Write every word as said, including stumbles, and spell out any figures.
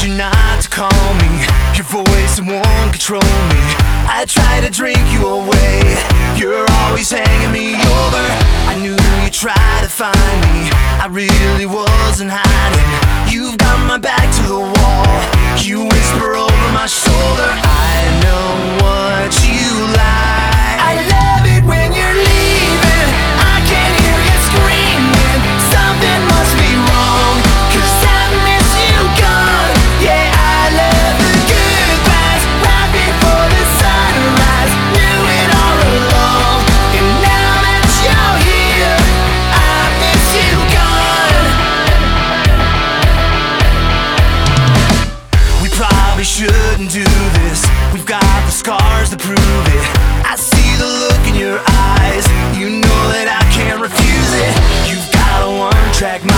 you not to call me. Your voice won't control me. I try to drink you away. You're always hanging me over. I knew you'd try to find me. I really wasn't hiding. You've got my back to the wall. You whisper over my shoulder, I know what you like. I love it when you're leaving. I can hear you screaming. Something must be wrong, 'cause I miss you gone. Yeah, I love the goodbyes right before the sunrise. Knew it all along, and now that you're here, I miss you gone. We probably shouldn't do this. We've got the scars to prove it. I see the look in your eyes. You know that I can't refuse it. You've got a one-track